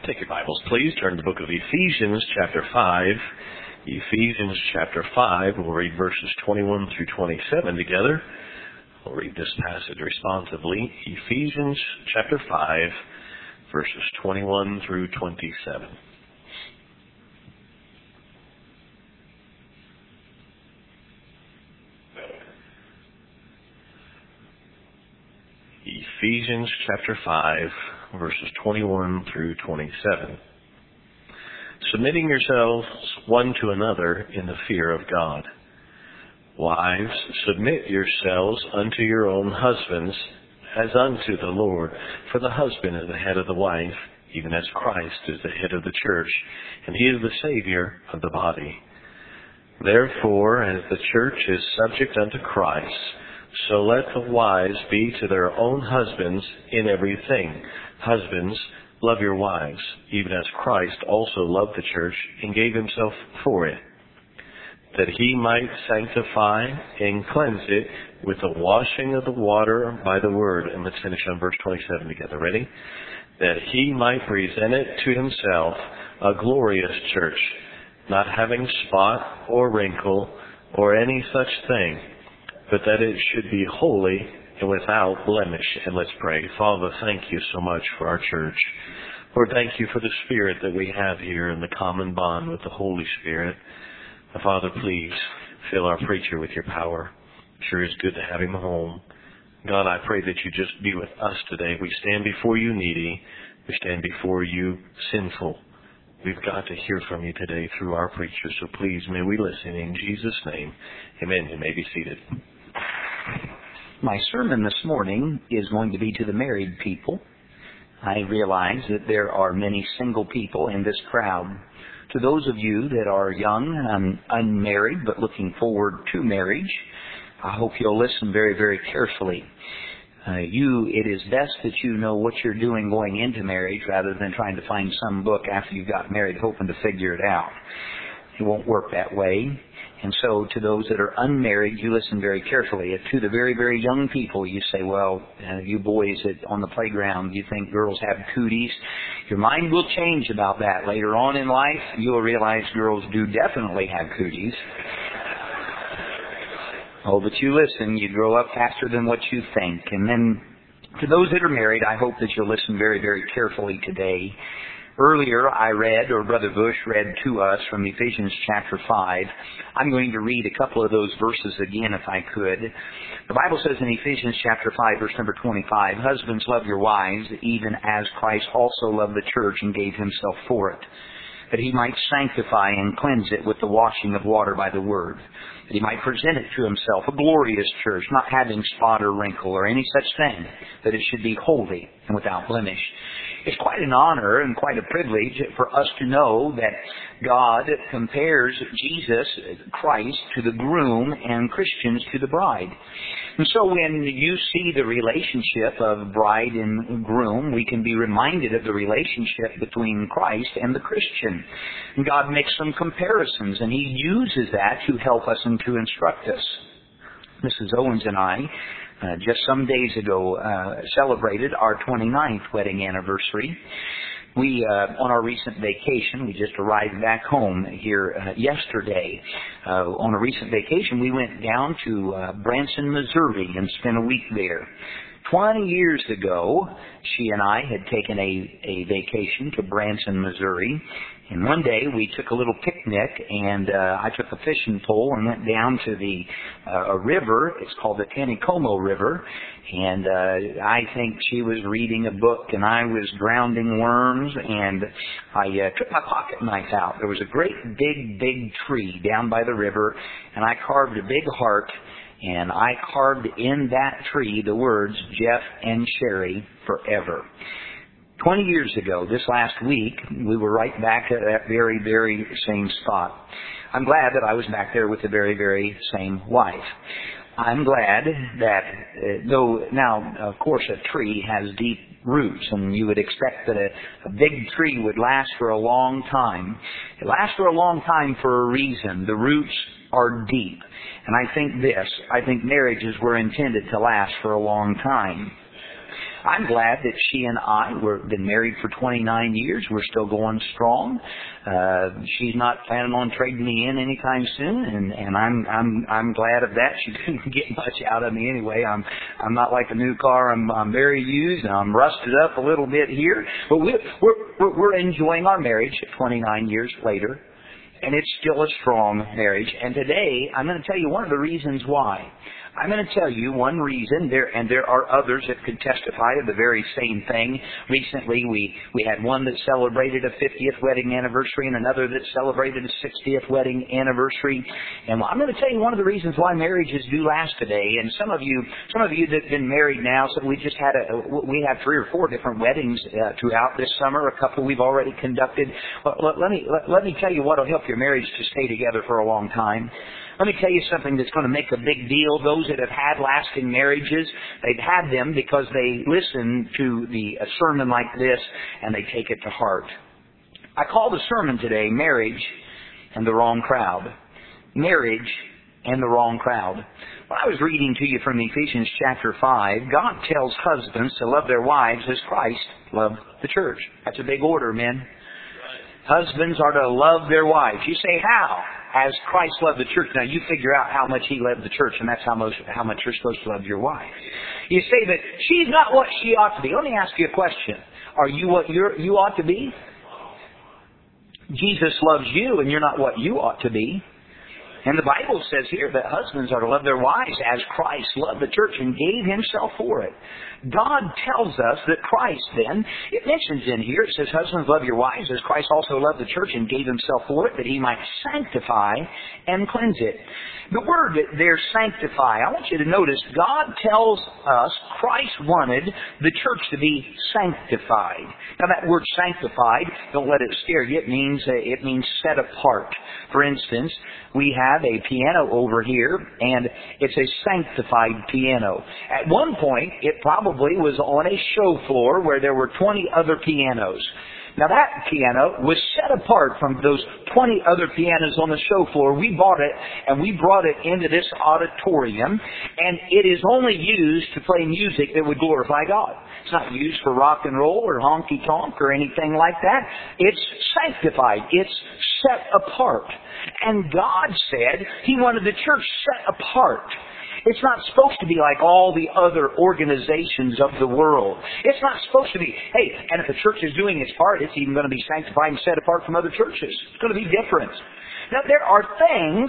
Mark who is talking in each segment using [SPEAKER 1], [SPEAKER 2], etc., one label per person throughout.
[SPEAKER 1] Take your Bibles, please. Turn to the book of Ephesians, chapter 5. Ephesians, chapter 5. We'll read verses 21 through 27 together. We'll read this passage responsively. Ephesians, chapter 5, verses 21 through 27. Ephesians, chapter 5, verses 21 through 27. Submitting yourselves one to another in the fear of God. Wives, submit yourselves unto your own husbands, as unto the Lord. For the husband is the head of the wife, even as Christ is the head of the church, and he is the Savior of the body. Therefore, as the church is subject unto Christ, so let the wives be to their own husbands in everything. Husbands, love your wives, even as Christ also loved the church and gave himself for it, that he might sanctify and cleanse it with the washing of the water by the word. And let's finish on verse 27 together. Ready? That he might present it to himself a glorious church, not having spot or wrinkle or any such thing, but that it should be holy and without blemish. And let's pray. Father, thank you so much for our church. Lord, thank you for the Spirit that we have here in the common bond with the Holy Spirit. Father, please fill our preacher with your power. Sure is good to have him home. God, I pray that you just be with us today. We stand before you needy. We stand before you sinful. We've got to hear from you today through our preacher. So please, may we listen in Jesus' name. Amen. You may be seated.
[SPEAKER 2] My sermon this morning is going to be to the married people. I realize that there are many single people in this crowd. To those of you that are young and unmarried but looking forward to marriage, I hope you'll listen very, very carefully. It is best that you know what you're doing going into marriage rather than trying to find some book after you got married hoping to figure it out. It won't work that way. And so to those that are unmarried, you listen very carefully. If to the very, very young people you say, well, you boys on the playground, you think girls have cooties, your mind will change about that. Later on in life, you'll realize girls do definitely have cooties. Oh, but you listen, you grow up faster than what you think. And then to those that are married, I hope that you'll listen very, very carefully today. Earlier, I read, or Brother Bush read to us from Ephesians chapter 5. I'm going to read a couple of those verses again if I could. The Bible says in Ephesians chapter 5, verse number 25, Husbands, love your wives, even as Christ also loved the church and gave himself for it, that he might sanctify and cleanse it with the washing of water by the word, that he might present it to himself a glorious church, not having spot or wrinkle or any such thing, that it should be holy and without blemish. It's quite an honor and quite a privilege for us to know that God compares Jesus, Christ, to the groom and Christians to the bride. And so when you see the relationship of bride and groom, we can be reminded of the relationship between Christ and the Christian. And God makes some comparisons, and he uses that to help us and to instruct us. Mrs. Owens and I just some days ago celebrated our 29th wedding anniversary. We, on our recent vacation, we just arrived back home here yesterday. On a recent vacation, we went down to Branson, Missouri and spent a week there. 20 years ago, she and I had taken a vacation to Branson, Missouri. And one day we took a little picnic, and I took a fishing pole and went down to a river. It's called the Taneycomo River. And I think she was reading a book, and I was grounding worms. And I took my pocket knife out. There was a great big tree down by the river, and I carved a big heart. And I carved in that tree the words, Jeff and Sherry forever. 20 years ago, this last week, we were right back at that very, very same spot. I'm glad that I was back there with the very, very same wife. I'm glad that, though now, of course, a tree has deep roots, and you would expect that a big tree would last for a long time. It lasts for a long time for a reason. The roots are deep. And I think marriages were intended to last for a long time. I'm glad that she and I we've been married for 29 years. We're still going strong. She's not planning on trading me in anytime soon, and I'm glad of that. She didn't get much out of me anyway. I'm not like a new car. I'm very used, and I'm rusted up a little bit here. But we're enjoying our marriage 29 years later, and it's still a strong marriage. And today, I'm going to tell you one of the reasons why. I'm going to tell you one reason, and there are others that could testify to the very same thing. Recently, we had one that celebrated a 50th wedding anniversary and another that celebrated a 60th wedding anniversary. And I'm going to tell you one of the reasons why marriages do last today. And some of you that've been married now, so we had 3 or 4 different weddings throughout this summer. A couple we've already conducted. Let me tell you what will help your marriage to stay together for a long time. Let me tell you something that's going to make a big deal. Those that have had lasting marriages, they've had them because they listen to a sermon like this and they take it to heart. I call the sermon today, Marriage and the Wrong Crowd. Marriage and the Wrong Crowd. When I was reading to you from Ephesians chapter 5, God tells husbands to love their wives as Christ loved the church. That's a big order, men. Husbands are to love their wives. You say, how? As Christ loved the church. Now you figure out how much He loved the church, and that's how much you're supposed to love your wife. You say that she's not what she ought to be. Let me ask you a question. Are you what you ought to be? Jesus loves you, and you're not what you ought to be. And the Bible says here that husbands are to love their wives as Christ loved the church and gave Himself for it. God tells us that Christ then, it mentions in here, it says, husbands, love your wives as Christ also loved the church and gave Himself for it, that He might sanctify and cleanse it. The word there, sanctify, I want you to notice, God tells us Christ wanted the church to be sanctified. Now that word sanctified, don't let it scare you, it means set apart. For instance, we have a piano over here, and it's a sanctified piano. At one point, it probably was on a show floor where there were 20 other pianos. Now that piano was set apart from those 20 other pianos on the show floor. We bought it and we brought it into this auditorium, and it is only used to play music that would glorify God. It's not used for rock and roll or honky tonk or anything like that. It's sanctified. It's set apart. And God said He wanted the church set apart. It's not supposed to be like all the other organizations of the world. It's not supposed to be, hey, and if the church is doing its part, it's even going to be sanctified and set apart from other churches. It's going to be different. Now, there are things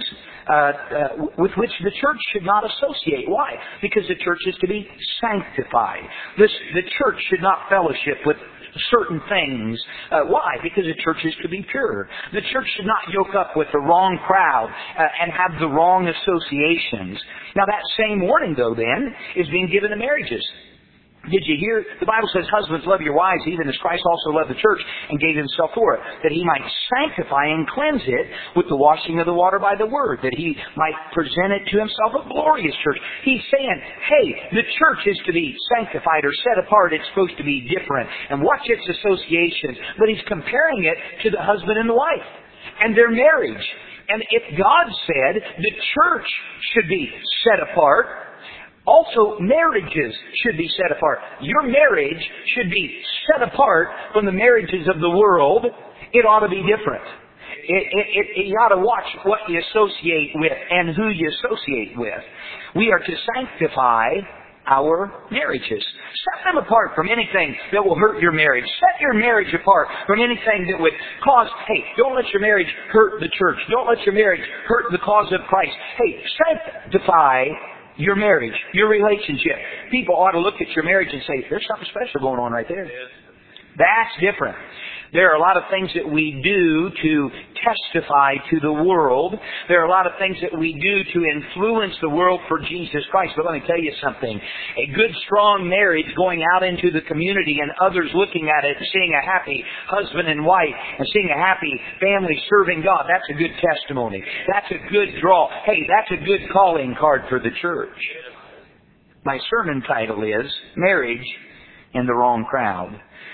[SPEAKER 2] with which the church should not associate. Why? Because the church is to be sanctified. The church should not fellowship with certain things. Why? Because the church is to be pure. The church should not yoke up with the wrong crowd and have the wrong associations. Now that same warning, though, then, is being given to marriages. Did you hear? The Bible says, husbands, love your wives, even as Christ also loved the church and gave Himself for it, that He might sanctify and cleanse it with the washing of the water by the Word, that He might present it to Himself a glorious church. He's saying, hey, the church is to be sanctified or set apart. It's supposed to be different. And watch its associations. But He's comparing it to the husband and the wife and their marriage. And if God said the church should be set apart, also, marriages should be set apart. Your marriage should be set apart from the marriages of the world. It ought to be different. You ought to watch what you associate with and who you associate with. We are to sanctify our marriages. Set them apart from anything that will hurt your marriage. Set your marriage apart from anything that would cause, hey, don't let your marriage hurt the church. Don't let your marriage hurt the cause of Christ. Hey, sanctify your marriage, your relationship. People ought to look at your marriage and say, there's something special going on right there. That's different. There are a lot of things that we do to testify to the world. There are a lot of things that we do to influence the world for Jesus Christ. But let me tell you something. A good, strong marriage going out into the community and others looking at it, seeing a happy husband and wife and seeing a happy family serving God, that's a good testimony. That's a good draw. Hey, that's a good calling card for the church. My sermon title is Marriage in the Wrong Crowd.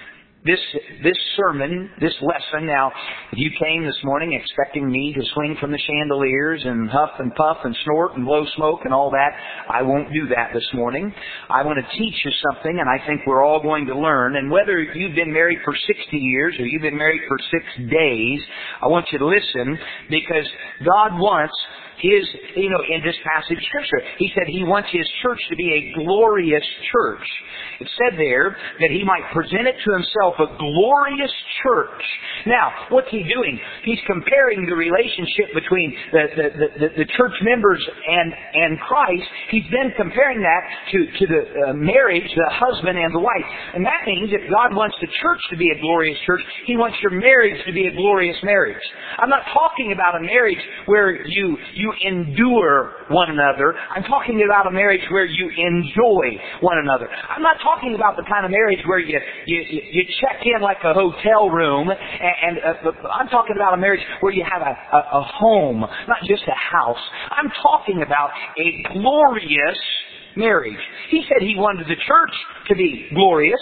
[SPEAKER 2] this sermon, this lesson. Now, if you came this morning expecting me to swing from the chandeliers and huff and puff and snort and blow smoke and all that, I won't do that this morning. I want to teach you something, and I think we're all going to learn. And whether you've been married for 60 years or you've been married for 6 days, I want you to listen, because God wants His, in this passage of Scripture, He said He wants His church to be a glorious church. It said there that He might present it to Himself a glorious church. Now, what's He doing? He's comparing the relationship between the church members and Christ. He's then comparing that to the marriage, the husband and the wife. And that means if God wants the church to be a glorious church, He wants your marriage to be a glorious marriage. I'm not talking about a marriage where you endure one another. I'm talking about a marriage where you enjoy one another. I'm not talking about the kind of marriage where you check in like a hotel room, and I'm talking about a marriage where you have a home, not just a house. I'm talking about a glorious marriage. He said He wanted the church to be glorious.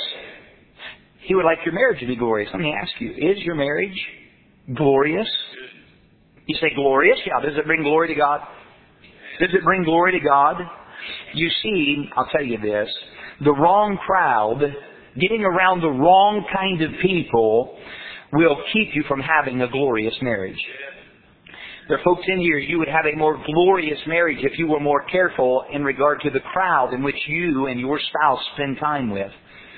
[SPEAKER 2] He would like your marriage to be glorious. Let me ask you, is your marriage glorious? You say glorious? Yeah. Does it bring glory to God? Does it bring glory to God? You see, I'll tell you this. The wrong crowd, getting around the wrong kind of people, will keep you from having a glorious marriage. There are folks in here, you would have a more glorious marriage if you were more careful in regard to the crowd in which you and your spouse spend time with.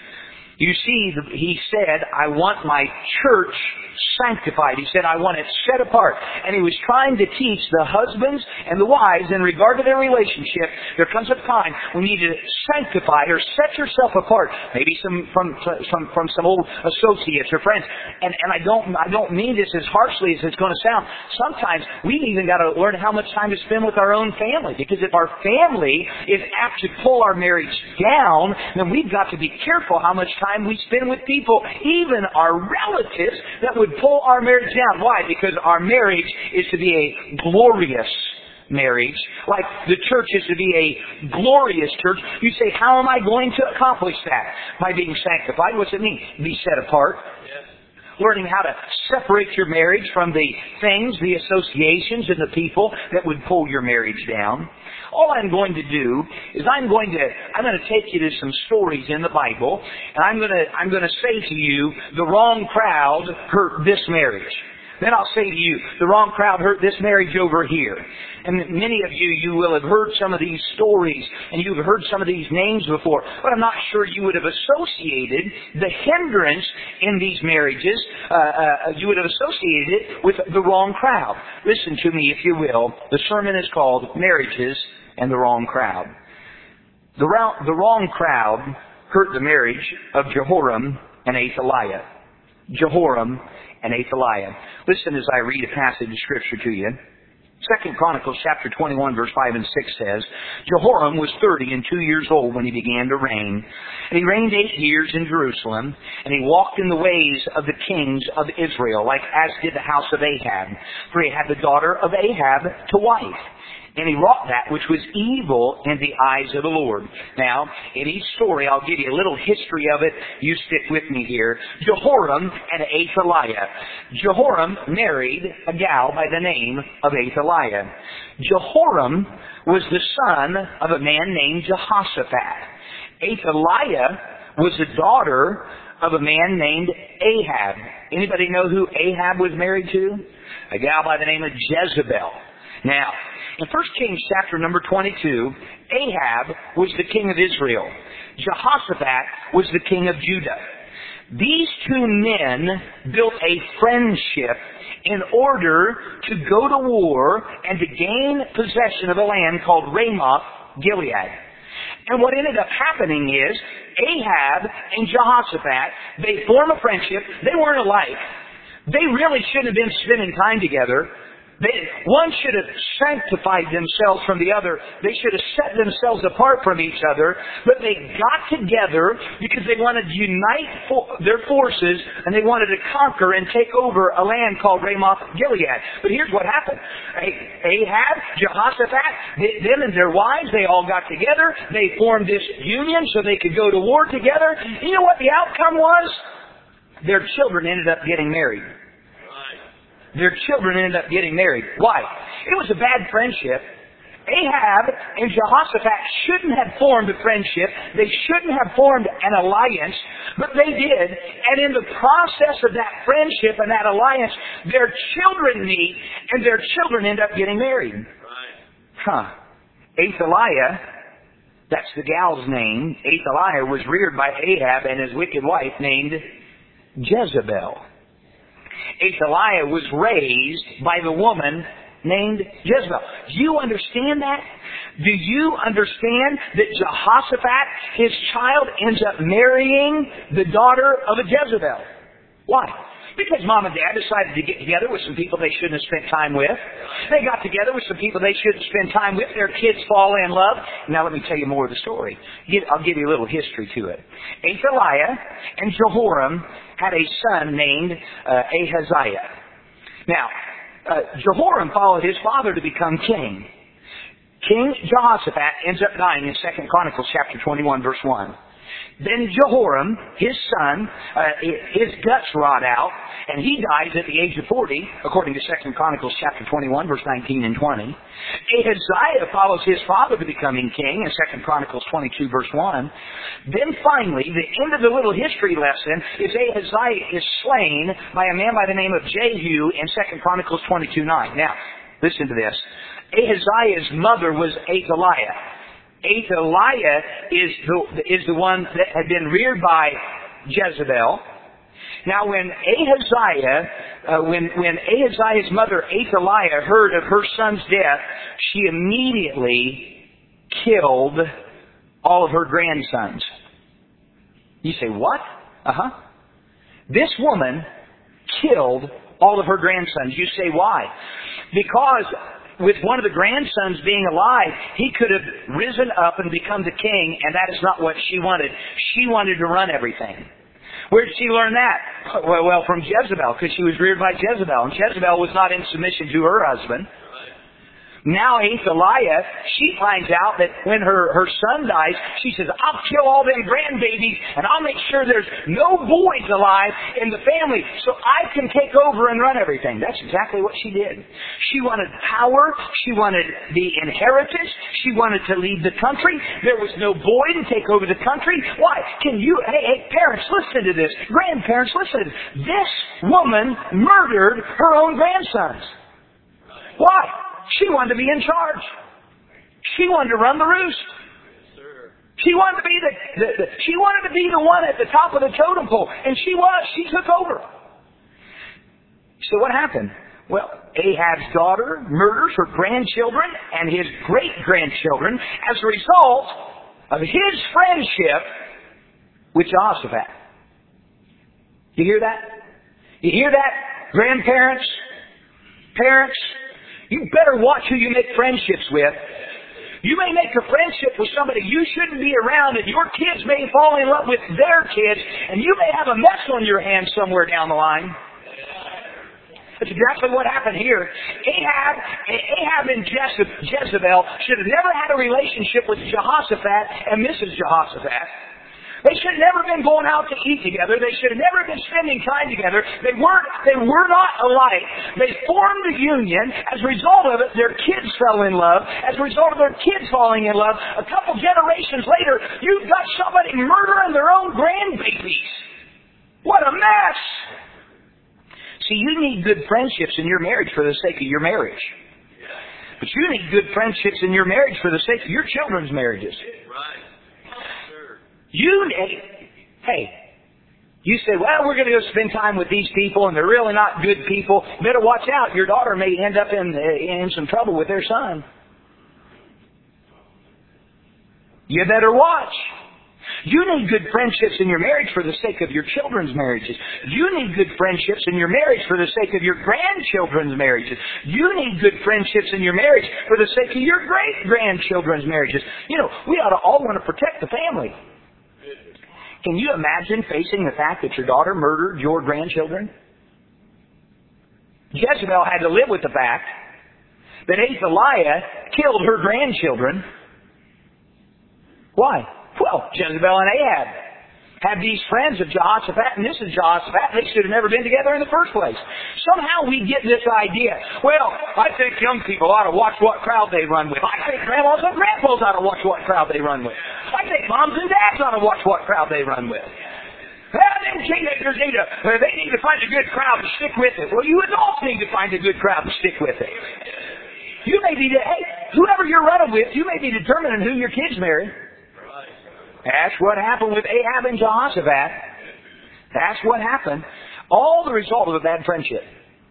[SPEAKER 2] You see, He said, I want my church sanctified. He said, I want it set apart. And He was trying to teach the husbands and the wives in regard to their relationship, there comes a time when you need to sanctify or set yourself apart. Maybe from some old associates or friends. And I don't mean this as harshly as it's going to sound. Sometimes we've even got to learn how much time to spend with our own family. Because if our family is apt to pull our marriage down, then we've got to be careful how much time we spend with people, even our relatives, that would pull our marriage down. Why? Because our marriage is to be a glorious marriage, like the church is to be a glorious church. You say, how am I going to accomplish that? By being sanctified. What's it mean? Be set apart. Learning how to separate your marriage from the things, the associations, and the people that would pull your marriage down. All I'm going to do is I'm going to take you to some stories in the Bible, and I'm going to say to you, the wrong crowd hurt this marriage. Then I'll say to you, the wrong crowd hurt this marriage over here. And many of you will have heard some of these stories, and you've heard some of these names before, but I'm not sure you would have associated the hindrance in these marriages, you would have associated it with the wrong crowd. Listen to me, if you will. The sermon is called Marriages and the Wrong Crowd. The wrong crowd hurt the marriage of Jehoram and Athaliah. Jehoram and Athaliah. Listen as I read a passage of Scripture to you. 2 Chronicles chapter 21 verse 5 and 6 says, Jehoram was 32 years old when he began to reign. And he reigned 8 years in Jerusalem. And he walked in the ways of the kings of Israel, like as did the house of Ahab. For he had the daughter of Ahab to wife. And he wrought that which was evil in the eyes of the Lord. Now, in each story, I'll give you a little history of it. You stick with me here. Jehoram and Athaliah. Jehoram married a gal by the name of Athaliah. Jehoram was the son of a man named Jehoshaphat. Athaliah was the daughter of a man named Ahab. Anybody know who Ahab was married to? A gal by the name of Jezebel. Now, in 1 Kings chapter number 22, Ahab was the king of Israel. Jehoshaphat was the king of Judah. These two men built a friendship in order to go to war and to gain possession of a land called Ramoth Gilead. And what ended up happening is Ahab and Jehoshaphat, they form a friendship. They weren't alike. They really shouldn't have been spending time together. One should have sanctified themselves from the other. They should have set themselves apart from each other. But they got together because they wanted to unite their forces and they wanted to conquer and take over a land called Ramoth Gilead. But here's what happened. Ahab, Jehoshaphat, them and their wives, they all got together. They formed this union so they could go to war together. You know what the outcome was? their children ended up getting married. Their children ended up getting married. Why? It was a bad friendship. Ahab and Jehoshaphat shouldn't have formed a friendship. They shouldn't have formed an alliance, but they did. And in the process of that friendship and that alliance, their children meet, and their children end up getting married. Athaliah, that's the gal's name. Athaliah was reared by Ahab and his wicked wife named Jezebel. Athaliah was raised by the woman named Jezebel. Do you understand that? Do you understand that Jehoshaphat, his child, ends up marrying the daughter of a Jezebel? Why? Because mom and dad decided to get together with some people they shouldn't have spent time with. They got together with some people they shouldn't spend time with. Their kids fall in love. Now let me tell you more of the story. I'll give you a little history to it. Athaliah and Jehoram had a son named Ahaziah. Now, Jehoram followed his father to become king. King Jehoshaphat ends up dying in 2 Chronicles chapter 21, verse 1. Then Jehoram, his son, his guts rot out, and he dies at the age of 40, according to 2 Chronicles chapter 21, verse 19 and 20. Ahaziah follows his father to becoming king in 2 Chronicles 22, verse 1. Then finally, the end of the little history lesson is Ahaziah is slain by a man by the name of Jehu in 2 Chronicles 22, 9. Now, listen to this. Ahaziah's mother was Athaliah. Athaliah is the one that had been reared by Jezebel. Now, when Ahaziah's mother Athaliah heard of her son's death, she immediately killed all of her grandsons. You say, what? This woman killed all of her grandsons. You say, why? Because with one of the grandsons being alive, he could have risen up and become the king, and that is not what she wanted. She wanted to run everything. Where did she learn that? Well, from Jezebel, because she was reared by Jezebel, and Jezebel was not in submission to her husband. Now Athaliah, she finds out that when her son dies, she says, I'll kill all them grandbabies and I'll make sure there's no boys alive in the family so I can take over and run everything. That's exactly what she did. She wanted power. She wanted the inheritance. She wanted to lead the country. There was no boy to take over the country. Why? Hey, parents, listen to this. Grandparents, listen to this. This woman murdered her own grandsons. Why? She wanted to be in charge. She wanted to run the roost. She wanted to be she wanted to be the one at the top of the totem pole, and she was. She took over. So what happened? Well, Ahab's daughter murders her grandchildren and his great-grandchildren as a result of his friendship with Jehoshaphat. You hear that? You hear that, grandparents, parents? You better watch who you make friendships with. You may make a friendship with somebody you shouldn't be around, and your kids may fall in love with their kids, and you may have a mess on your hands somewhere down the line. That's exactly what happened here. Ahab and Jezebel should have never had a relationship with Jehoshaphat and Mrs. Jehoshaphat. They should have never been going out to eat together. They should have never been spending time together. They were not alike. They formed a union. As a result of it, their kids fell in love. As a result of their kids falling in love, a couple generations later, you've got somebody murdering their own grandbabies. What a mess! See, you need good friendships in your marriage for the sake of your marriage. But you need good friendships in your marriage for the sake of your children's marriages. Right. You say, well, we're going to go spend time with these people, and they're really not good people. Better watch out. Your daughter may end up in some trouble with their son. You better watch. You need good friendships in your marriage for the sake of your children's marriages. You need good friendships in your marriage for the sake of your grandchildren's marriges. You need good friendships in your marriage for the sake of your great-grandchildren's marriages. You know, we ought to all want to protect the family. Can you imagine facing the fact that your daughter murdered your grandchildren? Jezebel had to live with the fact that Athaliah killed her grandchildren. Why? Well, Jezebel and Ahab. had these friends of Jehoshaphat, and this is Jehoshaphat, and they should have never been together in the first place. Somehow we get this idea, well, I think young people ought to watch what crowd they run with. I think grandmas and grandpas ought to watch what crowd they run with. I think moms and dads ought to watch what crowd they run with. Well, them teenagers need to find a good crowd to stick with it. Well, you adults need to find a good crowd to stick with it. You may be, whoever you're running with, you may be determining who your kids marry. That's what happened with Ahab and Jehoshaphat. That's what happened. All the result of a bad friendship.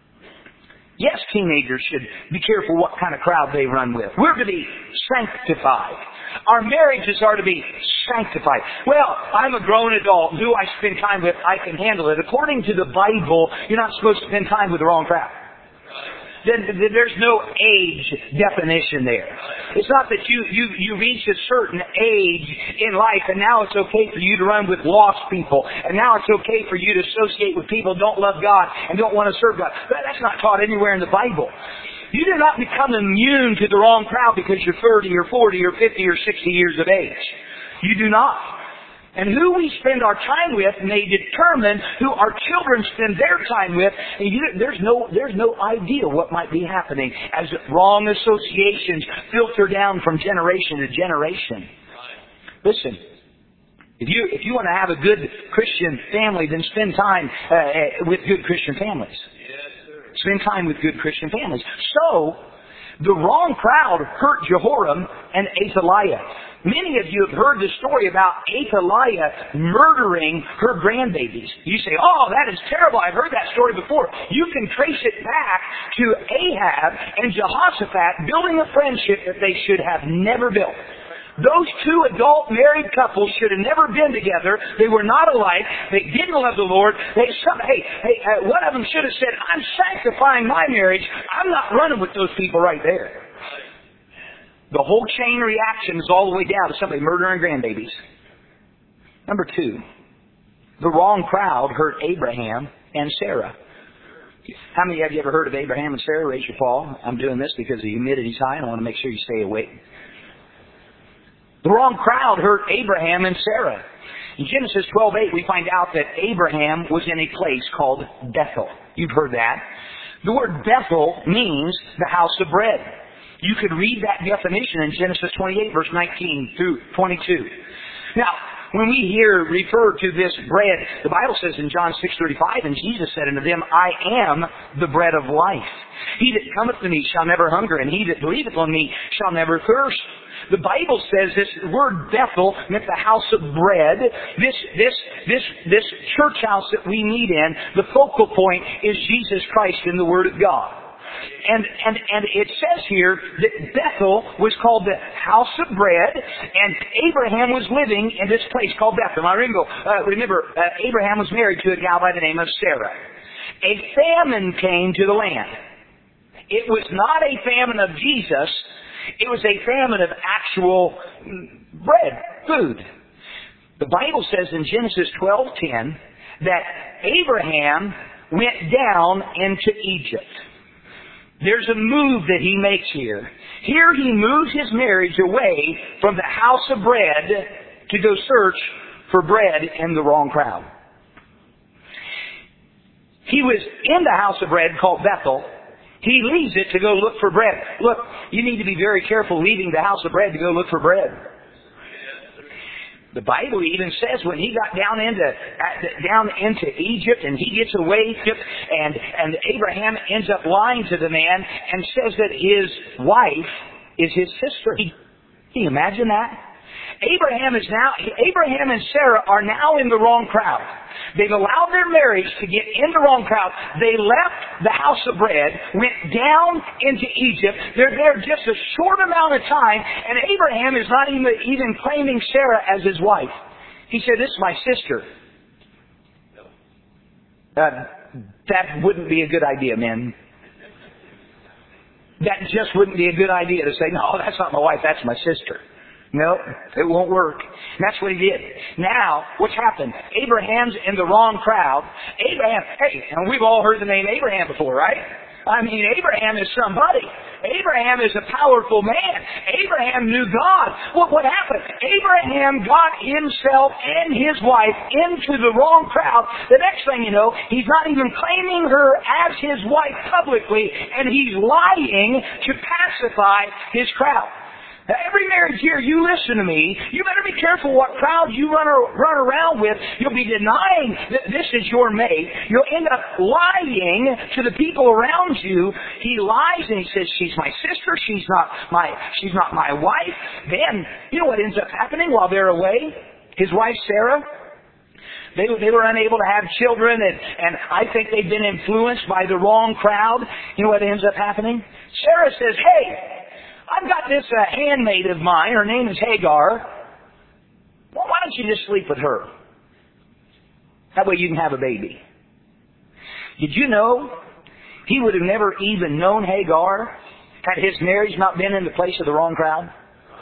[SPEAKER 2] Yes, teenagers should be careful what kind of crowd they run with. We're to be sanctified. Our marriages are to be sanctified. Well, I'm a grown adult. Who I spend time with, I can handle it. According to the Bible, you're not supposed to spend time with the wrong crowd. There's no age definition there. It's not that you reach a certain age in life and now it's okay for you to run with lost people. And now it's okay for you to associate with people who don't love God and don't want to serve God. That's not taught anywhere in the Bible. You do not become immune to the wrong crowd because you're 30 or 40 or 50 or 60 years of age. You do not. And who we spend our time with may determine who our children spend their time with. And there's no idea what might be happening as wrong associations filter down from generation to generation. Listen, if you want to have a good Christian family, then spend time with good Christian families. Spend time with good Christian families. So, the wrong crowd hurt Jehoram and Athaliah. Many of you have heard the story about Athaliah murdering her grandbabies. You say, oh, that is terrible. I've heard that story before. You can trace it back to Ahab and Jehoshaphat building a friendship that they should have never built. Those two adult married couples should have never been together. They were not alike. They didn't love the Lord. One of them should have said, I'm sanctifying my marriage. I'm not running with those people right there. The whole chain reaction is all the way down to somebody murdering grandbabies. Number 2, the wrong crowd hurt Abraham and Sarah. How many of you ever heard of Abraham and Sarah? Raise your paw. I'm doing this because the humidity's high and I want to make sure you stay awake. The wrong crowd hurt Abraham and Sarah. In Genesis 12:8, we find out that Abraham was in a place called Bethel. You've heard that. The word Bethel means the house of bread. You could read that definition in Genesis 28, verse 19 through 22. Now, when we refer to this bread, the Bible says in John 6:35, and Jesus said unto them, I am the bread of life. He that cometh to me shall never hunger, and he that believeth on me shall never thirst. The Bible says this word Bethel meant the house of bread. This church house that we meet in, the focal point is Jesus Christ in the Word of God. And it says here that Bethel was called the house of bread, and Abraham was living in this place called Bethel. Now remember, Abraham was married to a gal by the name of Sarah. A famine came to the land. It was not a famine of Jesus. It was a famine of actual bread, food. The Bible says in Genesis 12:10 that Abraham went down into Egypt. There's a move that he makes here. Here he moves his marriage away from the house of bread to go search for bread in the wrong crowd. He was in the house of bread called Bethel. He leaves it to go look for bread. Look, you need to be very careful leaving the house of bread to go look for bread. The Bible even says when he got down into Egypt and he gets away, and Abraham ends up lying to the man and says that his wife is his sister. Can you imagine that? Abraham and Sarah are now in the wrong crowd. They've allowed their marriage to get in the wrong crowd. They left the house of bread, went down into Egypt. They're there just a short amount of time, and Abraham is not even claiming Sarah as his wife. He said, this is my sister. That wouldn't be a good idea, men. That just wouldn't be a good idea to say, no, that's not my wife, that's my sister. No, it won't work. And that's what he did. Now, what's happened? Abraham's in the wrong crowd. And we've all heard the name Abraham before, right? I mean, Abraham is somebody. Abraham is a powerful man. Abraham knew God. What happened? Abraham got himself and his wife into the wrong crowd. The next thing you know, he's not even claiming her as his wife publicly, and he's lying to pacify his crowd. Now, every marriage here, you listen to me, you better be careful what crowd you run around with. You'll be denying that this is your mate. You'll end up lying to the people around you. He lies and he says, she's my sister, she's not my wife. Then, you know what ends up happening while they're away? His wife, Sarah, they were unable to have children, and I think they've been influenced by the wrong crowd. You know what ends up happening? Sarah says, hey, I've got this handmaid of mine. Her name is Hagar. Well, why don't you just sleep with her? That way you can have a baby. Did you know he would have never even known Hagar had his marriage not been in the place of the wrong crowd?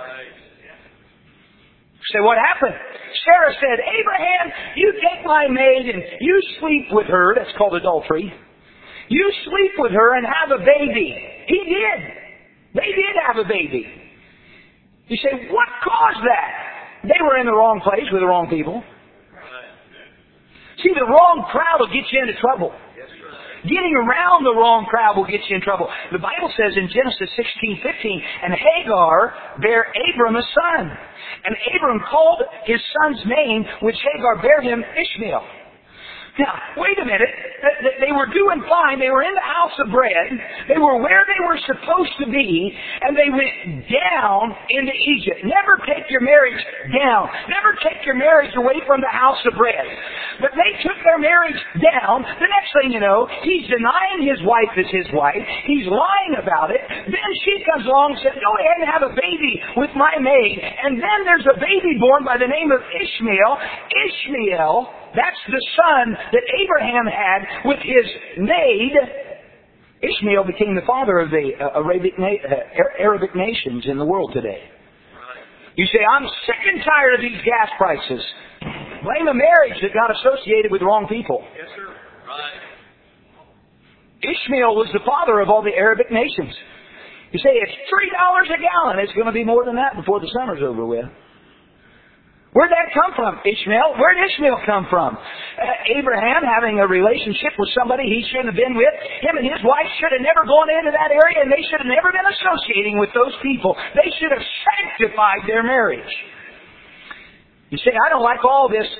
[SPEAKER 2] So what happened? Sarah said, Abraham, you take my maid and you sleep with her. That's called adultery. You sleep with her and have a baby. He did. They did have a baby. You say, what caused that? They were in the wrong place with the wrong people. See, the wrong crowd will get you into trouble. Getting around the wrong crowd will get you in trouble. The Bible says in Genesis 16:15, and Hagar bare Abram a son. And Abram called his son's name, which Hagar bare him, Ishmael. Now, wait a minute. They were doing fine. They were in the house of bread. They were where they were supposed to be, and they went down into Egypt. Never take your marriage down. Never take your marriage away from the house of bread. But they took their marriage down. The next thing you know, he's denying his wife is his wife. He's lying about it. Then she comes along and says, go ahead and have a baby with my maid. And then there's a baby born by the name of Ishmael. Ishmael, that's the son that Abraham had with his maid. Ishmael became the father of the Arabic nations in the world today. You say, I'm sick and tired of these gas prices. Blame a marriage that got associated with the wrong people.
[SPEAKER 1] Yes, sir. Right.
[SPEAKER 2] Ishmael was the father of all the Arabic nations. You say, it's $3 a gallon. It's going to be more than that before the summer's over with. Where'd that come from, Ishmael? Where'd Ishmael come from? Abraham having a relationship with somebody he shouldn't have been with. Him and his wife should have never gone into that area, and they should have never been associating with those people. They should have sanctified their marriage. You say, I don't like all this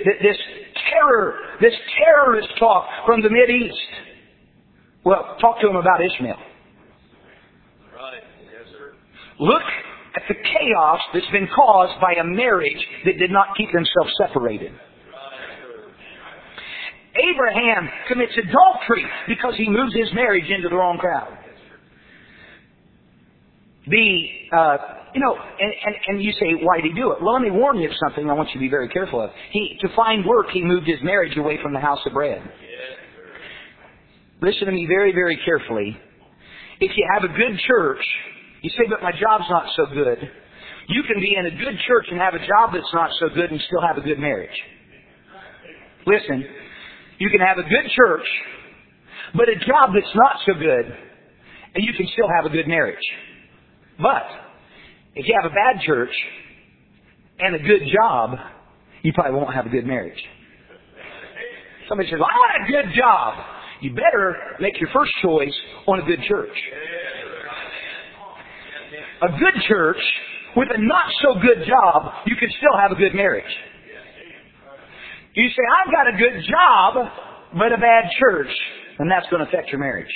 [SPEAKER 2] terrorist talk from the Mideast. Well, talk to him about Ishmael.
[SPEAKER 1] Right. Yes, sir.
[SPEAKER 2] Look at the chaos that's been caused by a marriage that did not keep themselves separated. Abraham commits adultery because he moves his marriage into the wrong crowd. And you say, why did he do it? Well, let me warn you of something I want you to be very careful of. To find work, he moved his marriage away from the house of bread. Listen to me very, very carefully. If you have a good church, you say, but my job's not so good. You can be in a good church and have a job that's not so good and still have a good marriage. Listen, you can have a good church, but a job that's not so good, and you can still have a good marriage. But if you have a bad church and a good job, you probably won't have a good marriage. Somebody says, well, I want a good job. You better make your first choice on a good church. A good church with a not so good job, you can still have a good marriage. You say, I've got a good job, but a bad church, and that's going to affect your marriage.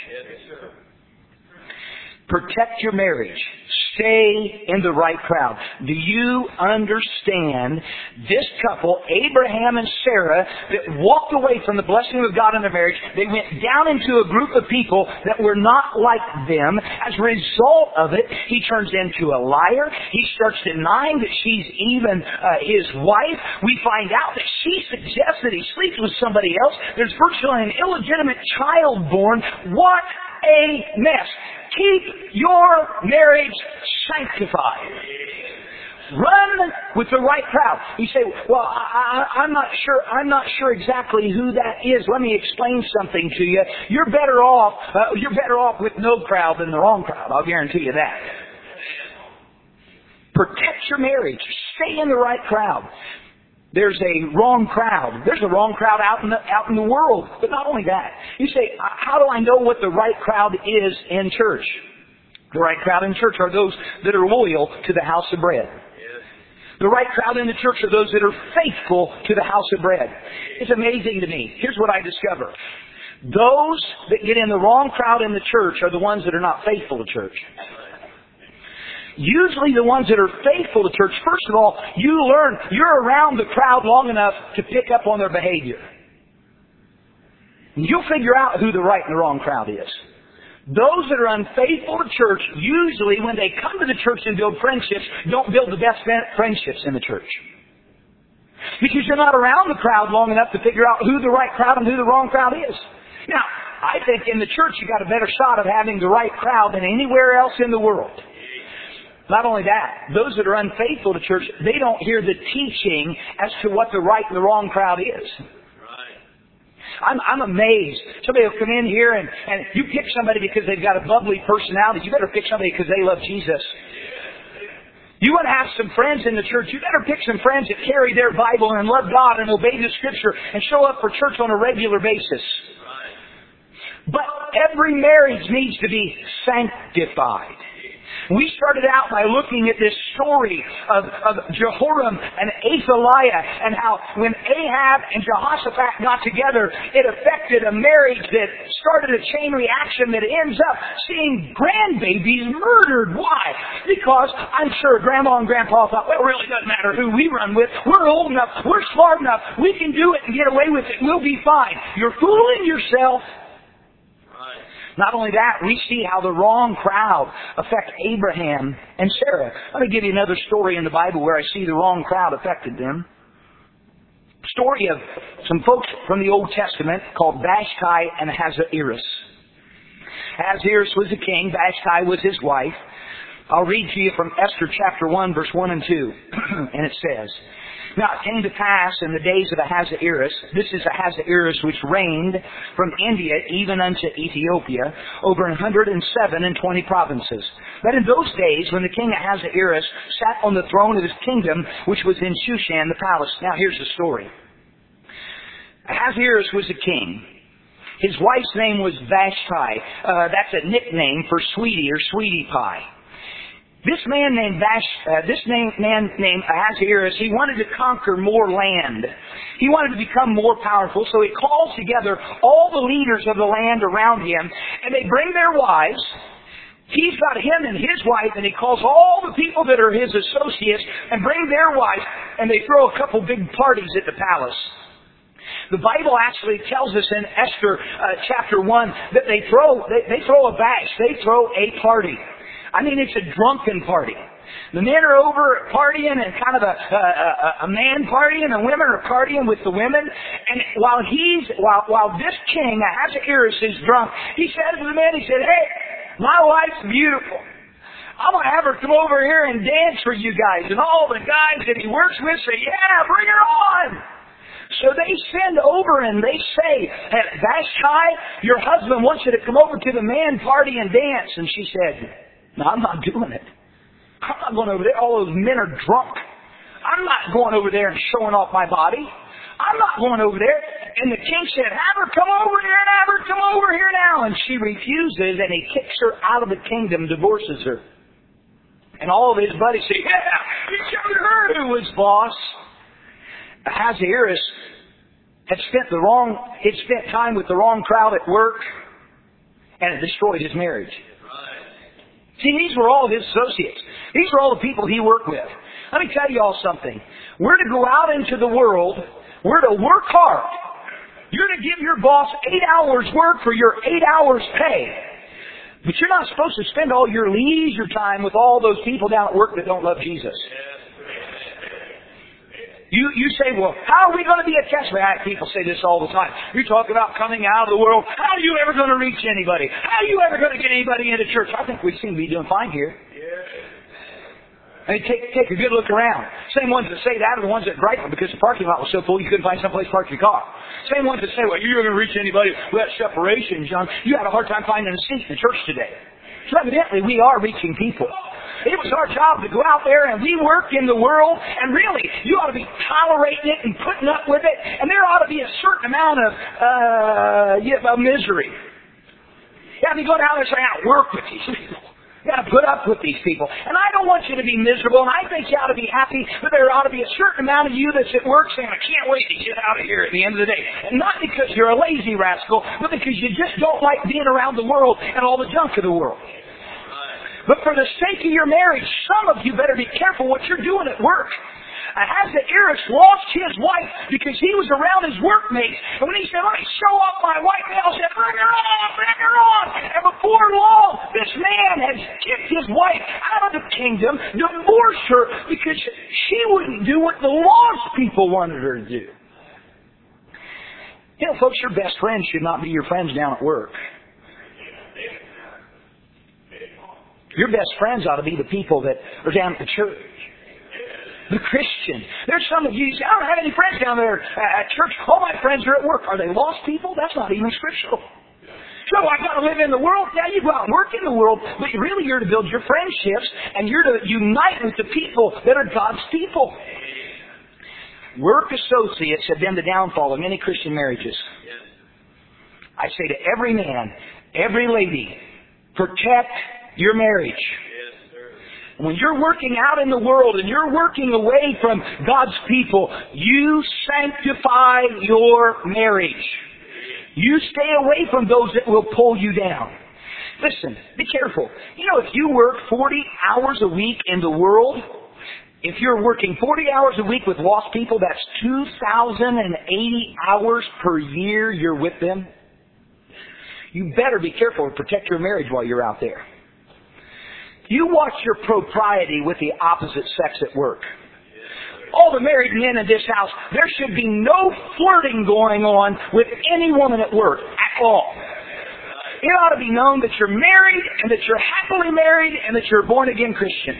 [SPEAKER 2] Protect your marriage. Stay in the right crowd. Do you understand this couple, Abraham and Sarah, that walked away from the blessing of God in their marriage? They went down into a group of people that were not like them. As a result of it, he turns into a liar. He starts denying that she's even his wife. We find out that she suggests that he sleeps with somebody else. There's virtually an illegitimate child born. What a mess. Keep your marriage sanctified. Run with the right crowd. You say, well, I'm not sure exactly who that is. Let me explain something to you. You're better off with no crowd than the wrong crowd. I'll guarantee you that. Protect your marriage. Stay in the right crowd. There's a wrong crowd. There's a wrong crowd out in the world. But not only that. You say, how do I know what the right crowd is in church? The right crowd in church are those that are loyal to the house of bread. The right crowd in the church are those that are faithful to the house of bread. It's amazing to me. Here's what I discover. Those that get in the wrong crowd in the church are the ones that are not faithful to church. Usually the ones that are faithful to church, first of all, you're around the crowd long enough to pick up on their behavior. And you'll figure out who the right and the wrong crowd is. Those that are unfaithful to church, usually when they come to the church and build friendships, don't build the best friendships in the church. Because you're not around the crowd long enough to figure out who the right crowd and who the wrong crowd is. Now, I think in the church you got a better shot of having the right crowd than anywhere else in the world. Not only that, those that are unfaithful to church, they don't hear the teaching as to what the right and the wrong crowd is. I'm amazed. Somebody will come in here and you pick somebody because they've got a bubbly personality. You better pick somebody because they love Jesus. You want to have some friends in the church, you better pick some friends that carry their Bible and love God and obey the Scripture and show up for church on a regular basis. But every marriage needs to be sanctified. We started out by looking at this story of Jehoram and Athaliah and how when Ahab and Jehoshaphat got together, it affected a marriage that started a chain reaction that ends up seeing grandbabies murdered. Why? Because I'm sure Grandma and Grandpa thought, well, it really doesn't matter who we run with. We're old enough. We're smart enough. We can do it and get away with it. We'll be fine. You're fooling yourself. Not only that, we see how the wrong crowd affect Abraham and Sarah. Let me give you another story in the Bible where I see the wrong crowd affected them. Story of some folks from the Old Testament called Vashti and Ahasuerus. Ahasuerus was the king. Vashti was his wife. I'll read to you from Esther chapter 1, verse 1 and 2. And it says, Now it came to pass in the days of Ahasuerus, this is Ahasuerus which reigned from India even unto Ethiopia, over 107 provinces. That in those days, when the king Ahasuerus sat on the throne of his kingdom, which was in Shushan the palace. Now here's the story. Ahasuerus was a king. His wife's name was Vashti. That's a nickname for sweetie or sweetie pie. This man named Ahasuerus, he wanted to conquer more land. He wanted to become more powerful, so he calls together all the leaders of the land around him, and they bring their wives. He's got him and his wife, and he calls all the people that are his associates and bring their wives, and they throw a couple big parties at the palace. The Bible actually tells us in Esther chapter 1 that they throw a bash, they throw a party. I mean, it's a drunken party. The men are over partying and kind of a man party, and the women are partying with the women. And while this king, Ahasuerus, is drunk, he says to the men, he said, "Hey, my wife's beautiful. I'm going to have her come over here and dance for you guys." And all the guys that he works with say, "Yeah, bring her on." So they send over and they say, "Hey, Vashti, your husband wants you to come over to the man party and dance." And she said, "No, I'm not doing it. I'm not going over there. All those men are drunk. I'm not going over there and showing off my body. I'm not going over there." And the king said, "Have her come over here and have her come over here now." And she refuses, and he kicks her out of the kingdom, divorces her. And all of his buddies say, "Yeah, he showed her who was boss." Ahasuerus had spent time with the wrong crowd at work, and it destroyed his marriage. See, these were all his associates. These were all the people he worked with. Let me tell you all something. We're to go out into the world. We're to work hard. You're to give your boss 8 hours work for your 8 hours pay. But you're not supposed to spend all your leisure time with all those people down at work that don't love Jesus. You say, "Well, how are we going to be a testament?" People say this all the time. You're talking about coming out of the world. How are you ever going to reach anybody? How are you ever going to get anybody into church? I think we seem to be doing fine here. I mean, take a good look around. Same ones that say that are the ones that gripe because the parking lot was so full you couldn't find someplace to park your car. Same ones that say, well, you're going to reach anybody without separation, John. You had a hard time finding a seat in the church today. So evidently we are reaching people. It was our job to go out there and we work in the world, and really, you ought to be tolerating it and putting up with it, and there ought to be a certain amount of misery. You have to go down there and say, I work with these people. You got to put up with these people. And I don't want you to be miserable, and I think you ought to be happy, but there ought to be a certain amount of you that's at work saying, I can't wait to get out of here at the end of the day. And not because you're a lazy rascal, but because you just don't like being around the world and all the junk of the world. But for the sake of your marriage, some of you better be careful what you're doing at work. Ahasuerus lost his wife because he was around his workmates. And when he said, let me show off my wife, they all said, bring her on, bring her on. And before long, this man had kicked his wife out of the kingdom, divorced her because she wouldn't do what the lost people wanted her to do. You know, folks, your best friends should not be your friends down at work. Your best friends ought to be the people that are down at the church. The Christian. There's some of you say, I don't have any friends down there at church. All my friends are at work. Are they lost people? That's not even scriptural. So I've got to live in the world. Yeah, you go out and work in the world, but really you're to build your friendships and you're to unite with the people that are God's people. Work associates have been the downfall of many Christian marriages. I say to every man, every lady, protect your marriage. When you're working out in the world and you're working away from God's people, you sanctify your marriage. You stay away from those that will pull you down. Listen, be careful. You know, if you work 40 hours a week in the world, if you're working 40 hours a week with lost people, that's 2,080 hours per year you're with them. You better be careful and protect your marriage while you're out there. You watch your propriety with the opposite sex at work. All the married men in this house, there should be no flirting going on with any woman at work at all. It ought to be known that you're married and that you're happily married and that you're a born-again Christian.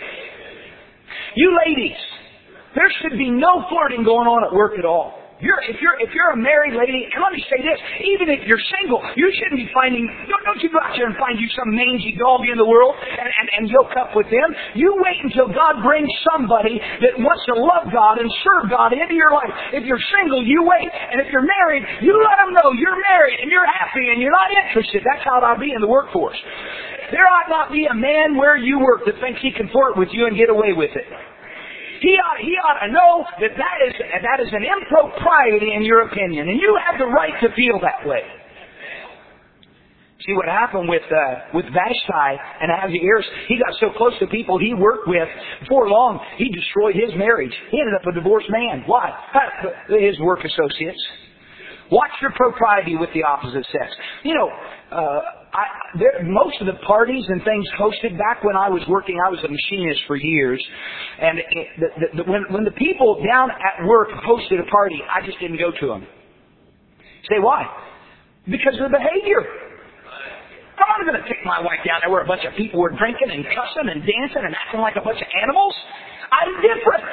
[SPEAKER 2] You ladies, there should be no flirting going on at work at all. If you're a married lady, and let me say this, even if you're single, you shouldn't be finding, don't you go out there and find you some mangy dog in the world and yoke up with them. You wait until God brings somebody that wants to love God and serve God into your life. If you're single, you wait. And if you're married, you let them know you're married and you're happy and you're not interested. That's how it ought to be in the workforce. There ought not be a man where you work that thinks he can flirt with you and get away with it. He ought to know that is an impropriety in your opinion, and you have the right to feel that way. See what happened with Vashti and Ahasuerus? He got so close to people he worked with. Before long, he destroyed his marriage. He ended up a divorced man. Why? His work associates. Watch your propriety with the opposite sex. You know, most of the parties and things hosted back when I was working, I was a machinist for years, and when the people down at work hosted a party, I just didn't go to them. Say why? Because of the behavior. I'm not going to take my wife down there where a bunch of people were drinking and cussing and dancing and acting like a bunch of animals. I'm different.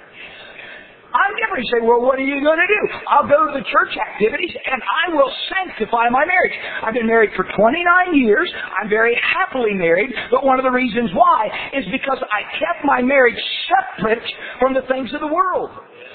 [SPEAKER 2] You say, well, what are you going to do? I'll go to the church activities and I will sanctify my marriage. I've been married for 29 years. I'm very happily married. But one of the reasons why is because I kept my marriage separate from the things of the world.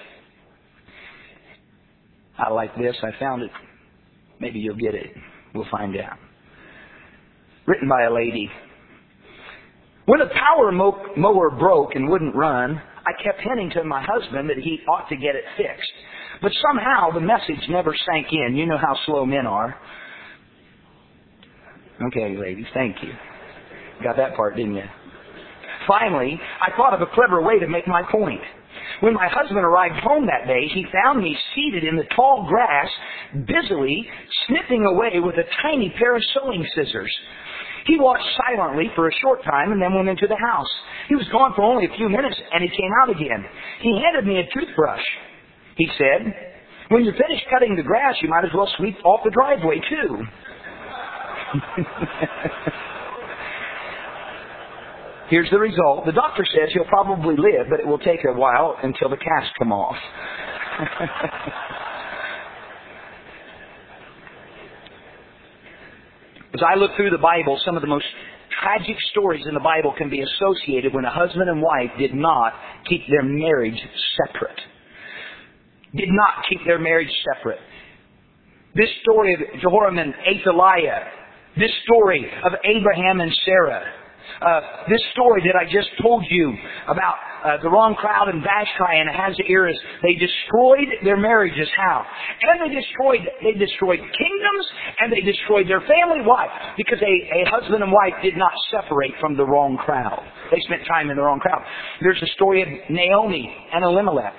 [SPEAKER 2] I like this. I found it. Maybe you'll get it. We'll find out. Written by a lady. When a power mower broke and wouldn't run, I kept hinting to my husband that he ought to get it fixed. But somehow the message never sank in. You know how slow men are. Okay, ladies, thank you. Got that part, didn't you? Finally, I thought of a clever way to make my point. When my husband arrived home that day, he found me seated in the tall grass, busily snipping away with a tiny pair of sewing scissors. He watched silently for a short time and then went into the house. He was gone for only a few minutes and he came out again. He handed me a toothbrush. He said, when you're finished cutting the grass, you might as well sweep off the driveway too. here's the result. The doctor says he'll probably live, but it will take a while until the cast come off. As I look through the Bible, some of the most tragic stories in the Bible can be associated when a husband and wife did not keep their marriage separate. Did not keep their marriage separate. This story of Jehoram and Athaliah. This story of Abraham and Sarah. This story that I just told you about the wrong crowd in Vashti and Ahasuerus. They destroyed their marriages. How? And they destroyed kingdoms and they destroyed their family. Why? Because a husband and wife did not separate from the wrong crowd. They spent time in the wrong crowd. There's a story of Naomi and Elimelech.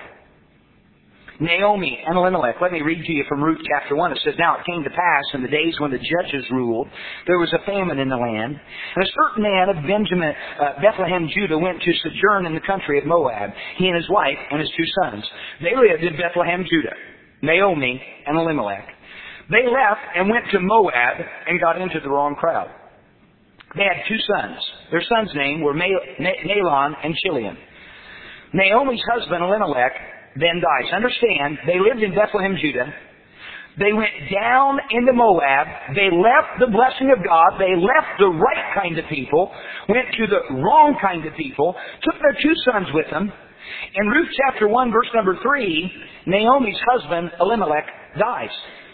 [SPEAKER 2] Naomi and Elimelech. Let me read to you from Ruth chapter 1. It says, Now it came to pass in the days when the judges ruled, there was a famine in the land. And a certain man of Bethlehem, Judah, went to sojourn in the country of Moab, he and his wife and his 2 sons. They lived in Bethlehem, Judah, Naomi and Elimelech. They left and went to Moab and got into the wrong crowd. They had 2 sons. Their sons' names were Mahlon and Chilion. Naomi's husband, Elimelech, then dies. Understand, they lived in Bethlehem, Judah. They went down into Moab. They left the blessing of God. They left the right kind of people, went to the wrong kind of people, took their 2 sons with them. In Ruth chapter 1, verse number 3, Naomi's husband, Elimelech, dies.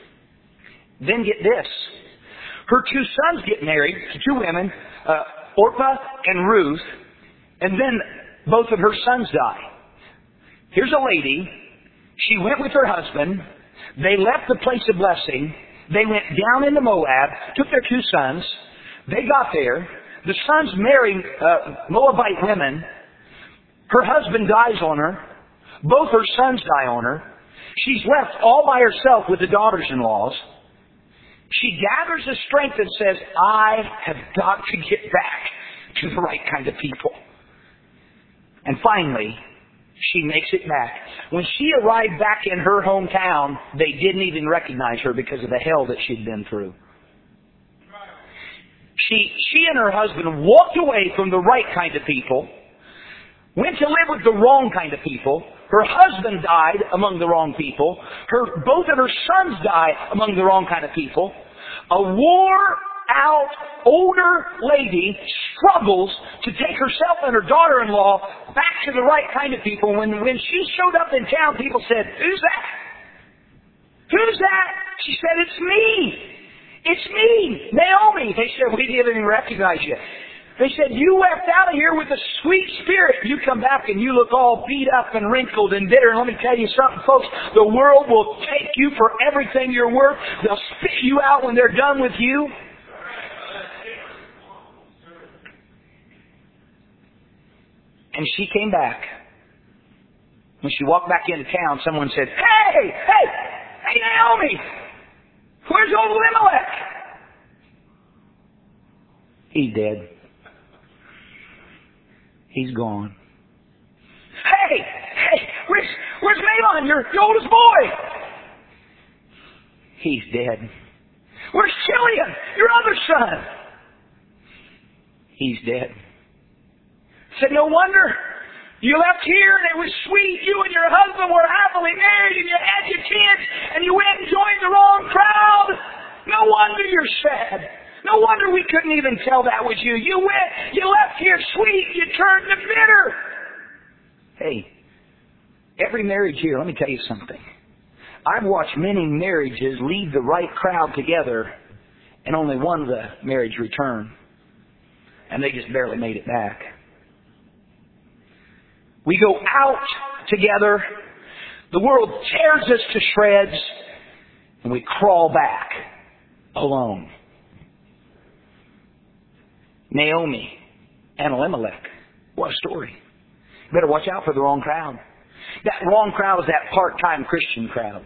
[SPEAKER 2] Then get this. Her 2 sons get married to 2 women, Orpah and Ruth, and then both of her sons die. Here's a lady. She went with her husband. They left the place of blessing. They went down into Moab, took their 2 sons. They got there. The sons married Moabite women. Her husband dies on her. Both her sons die on her. She's left all by herself with the daughters-in-laws. She gathers the strength and says, I have got to get back to the right kind of people. And finally, she makes it back. When she arrived back in her hometown, they didn't even recognize her because of the hell that she'd been through. She and her husband walked away from the right kind of people, went to live with the wrong kind of people. Her husband died among the wrong people. Both of her sons died among the wrong kind of people. A wore-out, older lady struggles to take herself and her daughter-in-law back to the right kind of people. When she showed up in town, people said, Who's that? Who's that? She said, It's me. It's me, Naomi. They said, We didn't even recognize you. They said, You left out of here with a sweet spirit. You come back and you look all beat up and wrinkled and bitter. And let me tell you something, folks. The world will take you for everything you're worth. They'll spit you out when they're done with you. And she came back. When she walked back into town, someone said, Hey, Naomi! Where's old Elimelech? He's dead. He's gone. Hey, where's Mahlon, your oldest boy? He's dead. Where's Chilion, your other son? He's dead. Said, no wonder you left here and it was sweet. You and your husband were happily married and you had your kids and you went and joined the wrong crowd. No wonder you're sad. No wonder we couldn't even tell that was you. You left here sweet, you turned to bitter. Hey, every marriage here, let me tell you something. I've watched many marriages leave the right crowd together and only one of the marriage return. And they just barely made it back. We go out together, the world tears us to shreds, and we crawl back alone. Naomi and Elimelech. What a story. You better watch out for the wrong crowd. That wrong crowd is that part-time Christian crowd.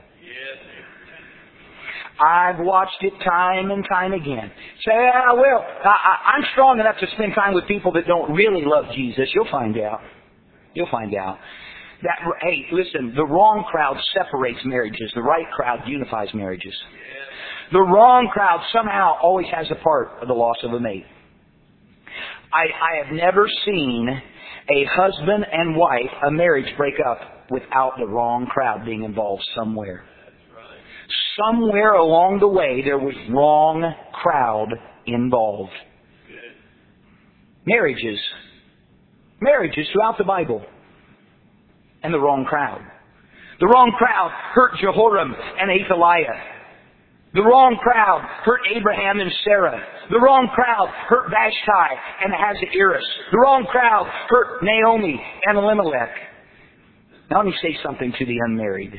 [SPEAKER 2] I've watched it time and time again. Say, I'm strong enough to spend time with people that don't really love Jesus. You'll find out. You'll find out. Hey, listen, the wrong crowd separates marriages. The right crowd unifies marriages. The wrong crowd somehow always has a part of the loss of a mate. I have never seen a husband and wife, a marriage break up without the wrong crowd being involved somewhere. Somewhere along the way there was wrong crowd involved. Marriages throughout the Bible. And the wrong crowd. The wrong crowd hurt Jehoram and Athaliah. The wrong crowd hurt Abraham and Sarah. The wrong crowd hurt Vashti and Ahasuerus. The wrong crowd hurt Naomi and Elimelech. Now let me say something to the unmarried.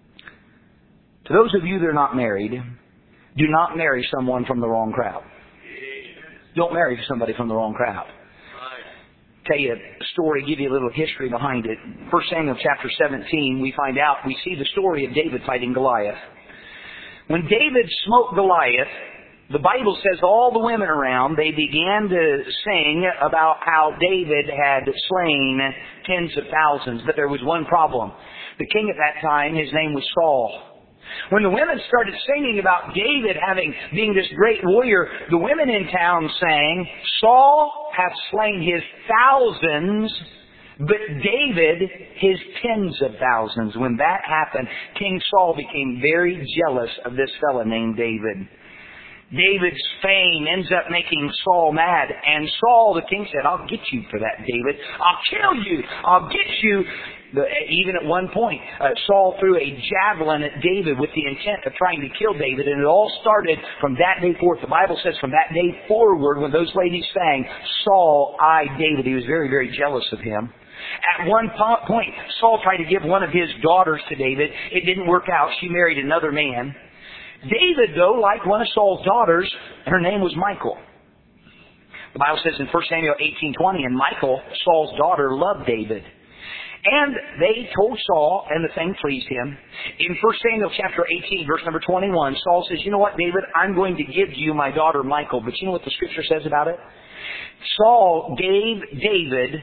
[SPEAKER 2] To those of you that are not married, do not marry someone from the wrong crowd. Don't marry somebody from the wrong crowd. Tell you a story, give you a little history behind it. 1 Samuel chapter 17, we see the story of David fighting Goliath. When David smote Goliath, the Bible says all the women around, they began to sing about how David had slain tens of thousands, but there was one problem. The king at that time, his name was Saul. When the women started singing about David being this great warrior, the women in town sang, Saul hath slain his thousands, but David his tens of thousands. When that happened, King Saul became very jealous of this fellow named David. David's fame ends up making Saul mad. And Saul, the king, said, I'll get you for that, David. I'll kill you. I'll get you. Even at one point, Saul threw a javelin at David with the intent of trying to kill David. And it all started from that day forth. The Bible says from that day forward, when those ladies sang, Saul eyed David. He was very, very jealous of him. At one point, Saul tried to give one of his daughters to David. It didn't work out. She married another man. David, though, liked one of Saul's daughters. Her name was Michal. The Bible says in 1 Samuel 18:20, and Michal, Saul's daughter, loved David. And they told Saul, and the thing pleased him. In 1 Samuel chapter 18, verse number 21, Saul says, you know what, David, I'm going to give you my daughter Michal. But you know what the scripture says about it? Saul gave David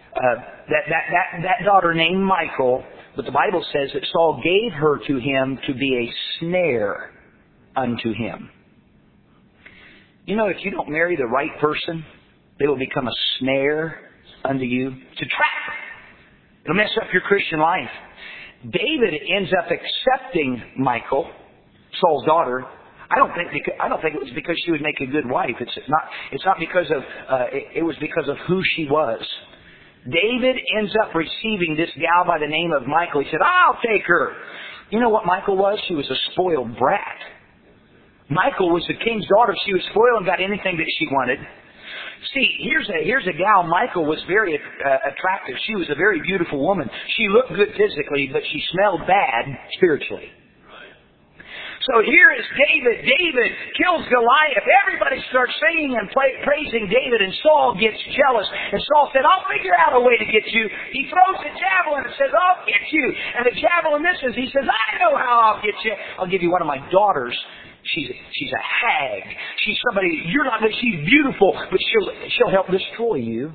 [SPEAKER 2] that daughter named Michal, but the Bible says that Saul gave her to him to be a snare unto him. You know, if you don't marry the right person, they will become a snare unto you. It's a trap. It'll mess up your Christian life. David ends up accepting Michal, Saul's daughter. I don't think it was because she would make a good wife. It's not because of it was because of who she was. David ends up receiving this gal by the name of Michal. He said, I'll take her. You know what Michal was? She was a spoiled brat. Michal was the king's daughter. She was spoiled and got anything that she wanted. See, here's a gal. Michal was very attractive. She was a very beautiful woman. She looked good physically, but she smelled bad spiritually. So here is David. David kills Goliath. Everybody starts singing and praising David, and Saul gets jealous. And Saul said, I'll figure out a way to get you. He throws the javelin and says, I'll get you. And the javelin misses. He says, I know how I'll get you. I'll give you one of my daughters. She's a hag. She's somebody, she's beautiful, but she'll help destroy you.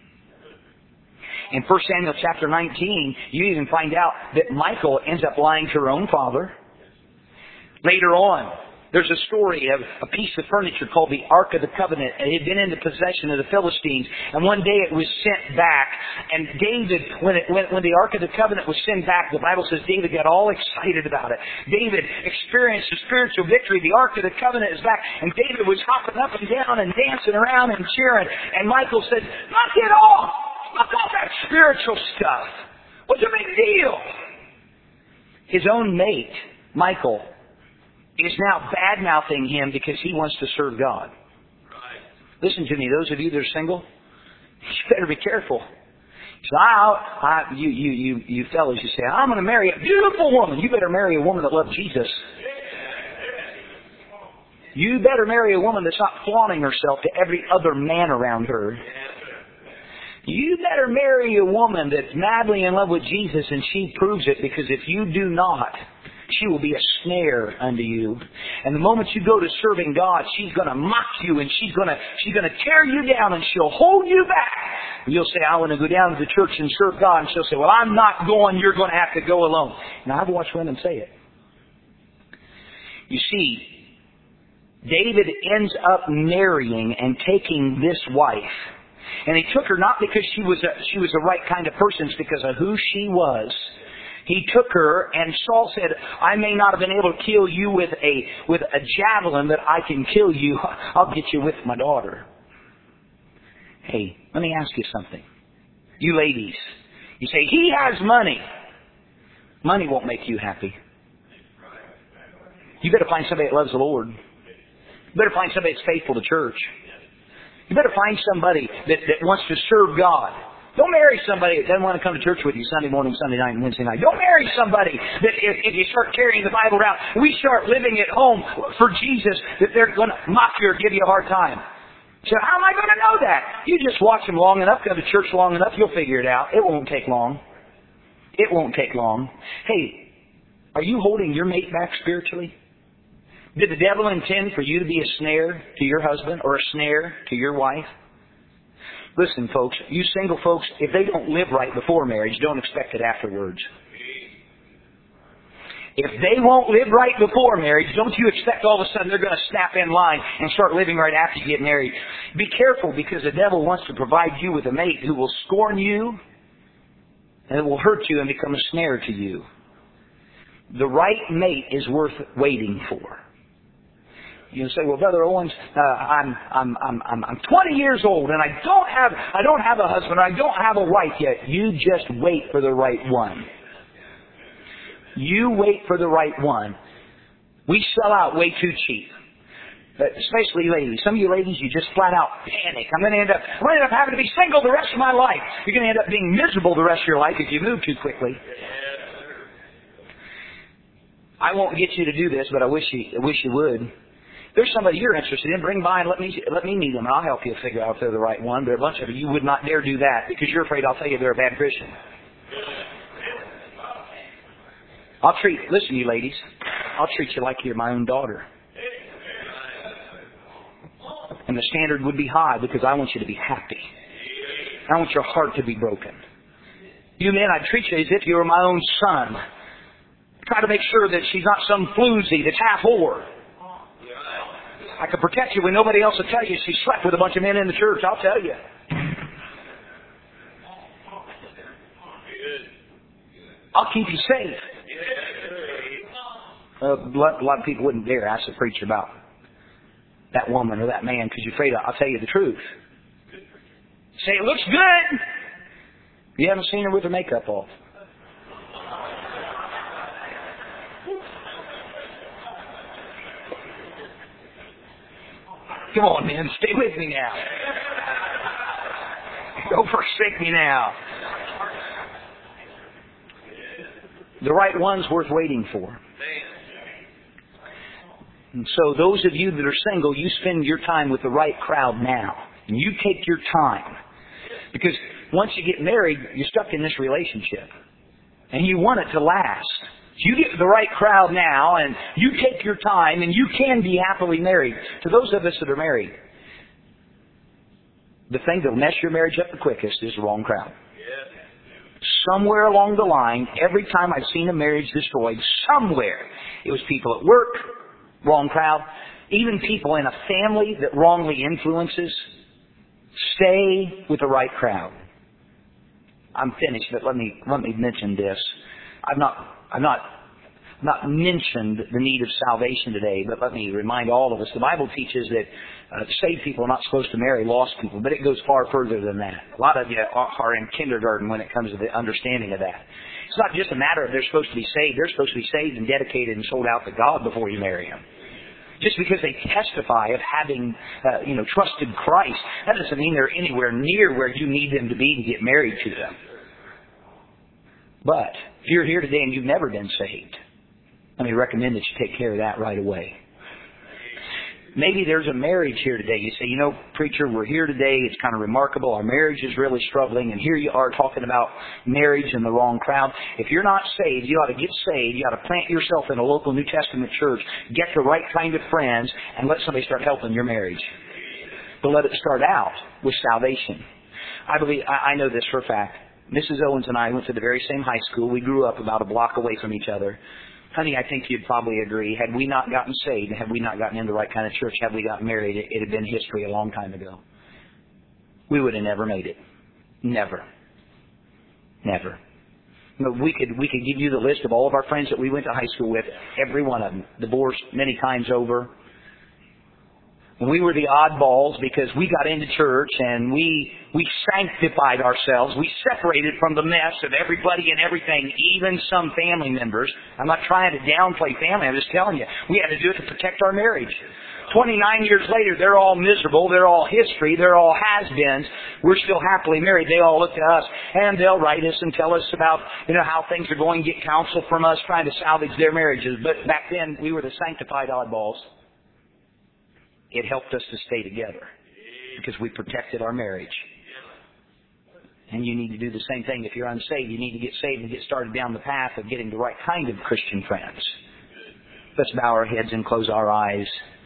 [SPEAKER 2] In 1 Samuel chapter 19, you even find out that Michal ends up lying to her own father. Later on, there's a story of a piece of furniture called the Ark of the Covenant. It had been in the possession of the Philistines. And one day it was sent back. And David, when the Ark of the Covenant was sent back, the Bible says David got all excited about it. David experienced a spiritual victory. The Ark of the Covenant is back. And David was hopping up and down and dancing around and cheering. And Michal said, knock it off! Knock off that spiritual stuff! What's the big deal? His own mate, Michal, is now bad-mouthing him because he wants to serve God. Right. Listen to me, those of you that are single, you better be careful. So you fellas, you say, I'm going to marry a beautiful woman. You better marry a woman that loves Jesus. You better marry a woman that's not flaunting herself to every other man around her. You better marry a woman that's madly in love with Jesus, and she proves it, because if you do not, she will be a snare unto you. And the moment you go to serving God, she's going to mock you, and she's going to tear you down, and she'll hold you back. And you'll say, I want to go down to the church and serve God. And she'll say, well, I'm not going. You're going to have to go alone. Now, I've watched women say it. You see, David ends up marrying and taking this wife. And he took her not because she was the right kind of person, it's because of who she was. He took her, and Saul said, I may not have been able to kill you with a javelin, but I can kill you. I'll get you with my daughter. Hey, let me ask you something. You ladies, you say, he has money. Money won't make you happy. You better find somebody that loves the Lord. You better find somebody that's faithful to church. You better find somebody that wants to serve God. Don't marry somebody that doesn't want to come to church with you Sunday morning, Sunday night, and Wednesday night. Don't marry somebody that if you start carrying the Bible around, we start living at home for Jesus, that they're going to mock you or give you a hard time. So how am I going to know that? You just watch them long enough, go to church long enough, you'll figure it out. It won't take long. It won't take long. Hey, are you holding your mate back spiritually? Did the devil intend for you to be a snare to your husband or a snare to your wife? Listen, folks, you single folks, if they don't live right before marriage, don't expect it afterwards. If they won't live right before marriage, don't you expect all of a sudden they're going to snap in line and start living right after you get married. Be careful, because the devil wants to provide you with a mate who will scorn you and it will hurt you and become a snare to you. The right mate is worth waiting for. You say, well, Brother Owens, I'm 20 years old and I don't have a husband, I don't have a wife yet. You just wait for the right one. You wait for the right one. We sell out way too cheap. Especially ladies. Some of you ladies, you just flat out panic. I'm going to end up having to be single the rest of my life. You're going to end up being miserable the rest of your life if you move too quickly. I won't get you to do this, but I wish you would. There's somebody you're interested in, bring by and let me meet them, and I'll help you figure out if they're the right one. But a bunch of you would not dare do that because you're afraid I'll tell you they're a bad Christian. Listen, you ladies, I'll treat you like you're my own daughter. And the standard would be high because I want you to be happy. I want your heart to be broken. You men, I'd treat you as if you were my own son. Try to make sure that she's not some floozy that's half whore. I can protect you when nobody else will tell you she slept with a bunch of men in the church. I'll tell you. I'll keep you safe. A lot of people wouldn't dare ask the preacher about that woman or that man because you're afraid I'll tell you the truth. Say, it looks good. You haven't seen her with her makeup off. Come on, man. Stay with me now. Don't forsake me now. The right one's worth waiting for. And so those of you that are single, you spend your time with the right crowd now. And you take your time. Because once you get married, you're stuck in this relationship. And you want it to last. You get the right crowd now, and you take your time, and you can be happily married. To those of us that are married, the thing that'll mess your marriage up the quickest is the wrong crowd. Somewhere along the line, every time I've seen a marriage destroyed, somewhere, it was people at work, wrong crowd, even people in a family that wrongly influences. Stay with the right crowd. I'm finished, but let me mention this. I've not mentioned the need of salvation today, but let me remind all of us, the Bible teaches that saved people are not supposed to marry lost people, but it goes far further than that. A lot of you are in kindergarten when it comes to the understanding of that. It's not just a matter of they're supposed to be saved. They're supposed to be saved and dedicated and sold out to God before you marry them. Just because they testify of having, trusted Christ, that doesn't mean they're anywhere near where you need them to be to get married to them. But if you're here today and you've never been saved, let me recommend that you take care of that right away. Maybe there's a marriage here today. You say, preacher, we're here today. It's kind of remarkable. Our marriage is really struggling. And here you are talking about marriage in the wrong crowd. If you're not saved, you ought to get saved. You ought to plant yourself in a local New Testament church. Get the right kind of friends and let somebody start helping your marriage. But let it start out with salvation. I know this for a fact. Mrs. Owens and I went to the very same high school. We grew up about a block away from each other. Honey, I think you'd probably agree. Had we not gotten saved, had we not gotten in the right kind of church, had we gotten married, it had been history a long time ago. we would have never made it. Never. Never. We could give you the list of all of our friends that we went to high school with, every one of them, divorced many times over. We were the oddballs because we got into church and we sanctified ourselves. We separated from the mess of everybody and everything, even some family members. I'm not trying to downplay family. I'm just telling you, we had to do it to protect our marriage. 29 years later, they're all miserable. They're all history. They're all has-beens. We're still happily married. They all look to us and they'll write us and tell us about, how things are going, get counsel from us, trying to salvage their marriages. But back then, we were the sanctified oddballs. It helped us to stay together because we protected our marriage. And you need to do the same thing. If you're unsaved, you need to get saved and get started down the path of getting the right kind of Christian friends. Let's bow our heads and close our eyes.